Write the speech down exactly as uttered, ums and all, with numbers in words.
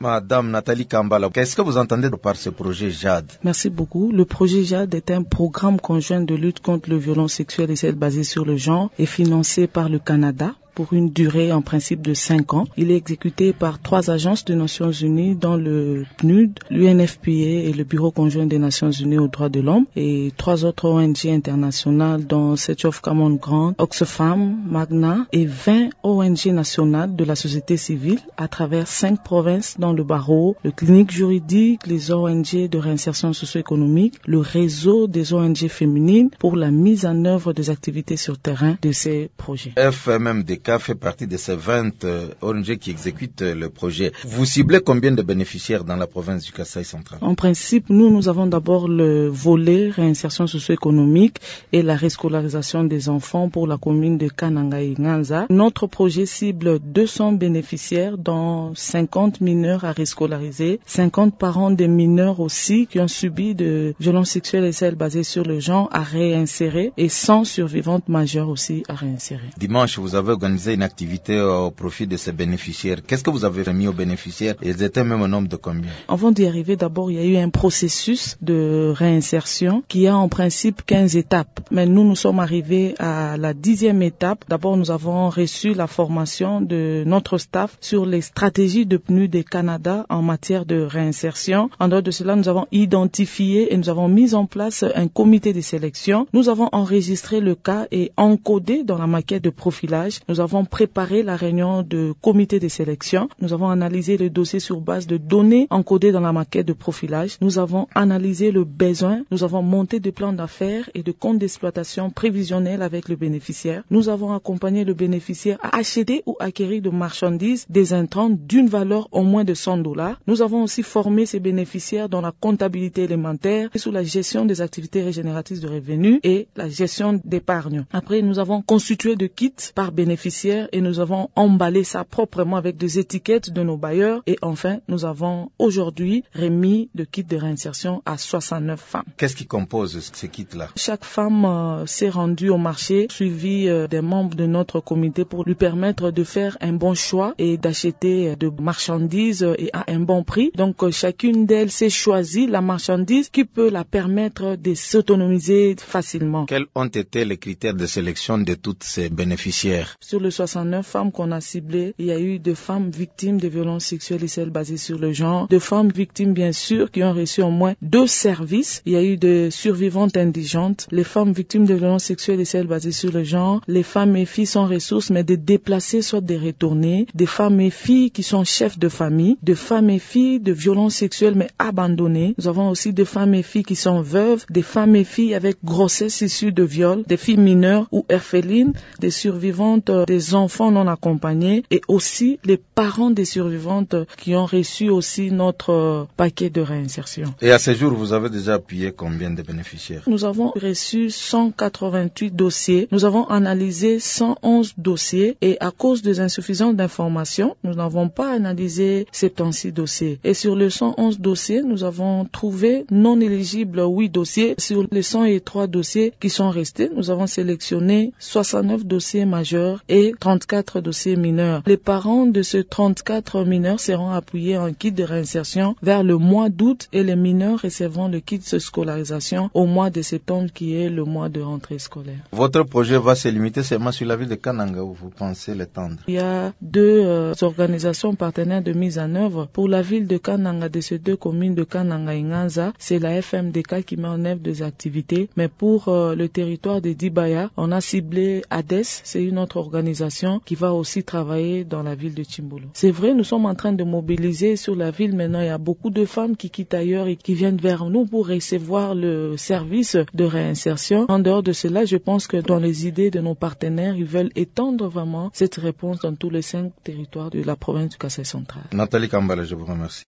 Madame Nathalie Kambala, qu'est-ce que vous entendez par ce projet JAD? Merci beaucoup. Le projet JAD est un programme conjoint de lutte contre le violence sexuelle et celle basée sur le genre et financé par le Canada pour une durée en principe de cinq ans. Il est exécuté par trois agences des Nations Unies, dont le P N U D, l'U N F P A et le Bureau conjoint des Nations Unies aux droits de l'homme, et trois autres O N G internationales, dont Search of Common Ground, Oxfam, Magna, et vingt O N G nationales de la société civile à travers cinq provinces, dont le barreau, le clinique juridique, les O N G de réinsertion socio-économique, le réseau des O N G féminines pour la mise en œuvre des activités sur terrain de ces projets. F M M D K fait partie de ces vingt euh, O N G qui exécutent euh, le projet. Vous ciblez combien de bénéficiaires dans la province du Kasaï central? En principe, nous, nous avons d'abord le volet réinsertion socio-économique et la rescolarisation des enfants pour la commune de Kananga-Nganza. Notre projet cible deux cents bénéficiaires, dont cinquante mineurs à rescolariser, cinquante parents des mineurs aussi qui ont subi de violences sexuelles et celles basées sur le genre à réinsérer, et cent survivantes majeures aussi à réinsérer. Dimanche, vous avez organisé une activité au profit de ces bénéficiaires. Qu'est-ce que vous avez remis aux bénéficiaires? Ils étaient même au nombre de combien? Avant d'y arriver, d'abord, il y a eu un processus de réinsertion qui a en principe quinze étapes. Mais nous, nous sommes arrivés à la dixième étape. D'abord, nous avons reçu la formation de notre staff sur les stratégies de P N U D et Canada en matière de réinsertion. En dehors de cela, nous avons identifié et nous avons mis en place un comité de sélection. Nous avons enregistré le cas et encodé dans la maquette de profilage. Nous avons préparé la réunion de comité de sélection. Nous avons analysé le dossier sur base de données encodées dans la maquette de profilage. Nous avons analysé le besoin. Nous avons monté des plans d'affaires et de comptes d'exploitation prévisionnels avec le bénéficiaire. Nous avons accompagné le bénéficiaire à acheter ou acquérir de marchandises, des intrants d'une valeur au moins de cent dollars. Nous avons aussi formé ces bénéficiaires dans la comptabilité élémentaire et sous la gestion des activités régénératrices de revenus et la gestion d'épargne. Après, nous avons constitué de kits par bénéficiaire et nous avons emballé ça proprement avec des étiquettes de nos bailleurs. Et enfin, nous avons aujourd'hui remis le kit de réinsertion à soixante-neuf femmes. Qu'est-ce qui compose ces kits-là? Chaque femme euh, s'est rendue au marché, suivi euh, des membres de notre comité pour lui permettre de faire un bon choix et d'acheter euh, de marchandises euh, et à un bon prix. Donc, euh, chacune d'elles s'est choisie la marchandise qui peut la permettre de s'autonomiser facilement. Quels ont été les critères de sélection de toutes ces bénéficiaires? Sur le soixante-neuf femmes qu'on a ciblées, il y a eu des femmes victimes de violences sexuelles et celles basées sur le genre, de femmes victimes bien sûr qui ont reçu au moins deux services. Il y a eu des survivantes indigentes, les femmes victimes de violences sexuelles et celles basées sur le genre, les femmes et filles sans ressources mais des déplacés soit des retournés, des femmes et filles qui sont chefs de famille, des femmes et filles de violences sexuelles mais abandonnées. Nous avons aussi des femmes et filles qui sont veuves, des femmes et filles avec grossesse issue de viol, des filles mineures ou orphelines, des survivantes des enfants non accompagnés et aussi les parents des survivantes qui ont reçu aussi notre paquet de réinsertion. Et à ce jour, vous avez déjà appuyé combien de bénéficiaires? Nous avons reçu cent quatre-vingt-huit dossiers. Nous avons analysé cent onze dossiers et à cause des insuffisances d'informations, nous n'avons pas analysé soixante-seize dossiers. Et sur les cent onze dossiers, nous avons trouvé non éligibles huit dossiers. Sur les cent trois dossiers qui sont restés, nous avons sélectionné soixante-neuf dossiers majeurs et trente-quatre dossiers mineurs. Les parents de ces trente-quatre mineurs seront appuyés en kit de réinsertion vers le mois d'août et les mineurs recevront le kit de scolarisation au mois de septembre qui est le mois de rentrée scolaire. Votre projet va se limiter seulement sur la ville de Kananga où vous pensez l'étendre? Il y a deux euh, organisations partenaires de mise en œuvre. Pour la ville de Kananga, de ces deux communes de Kananga et Nganza, c'est la F M D K qui met en œuvre des activités. Mais pour euh, le territoire de Dibaya, on a ciblé A D E S, c'est une autre organisation qui va aussi travailler dans la ville de Chimbolo. C'est vrai, nous sommes en train de mobiliser sur la ville. Maintenant, il y a beaucoup de femmes qui quittent ailleurs et qui viennent vers nous pour recevoir le service de réinsertion. En dehors de cela, je pense que dans les idées de nos partenaires, ils veulent étendre vraiment cette réponse dans tous les cinq territoires de la province du Kasaï central. Nathalie Kambala, je vous remercie.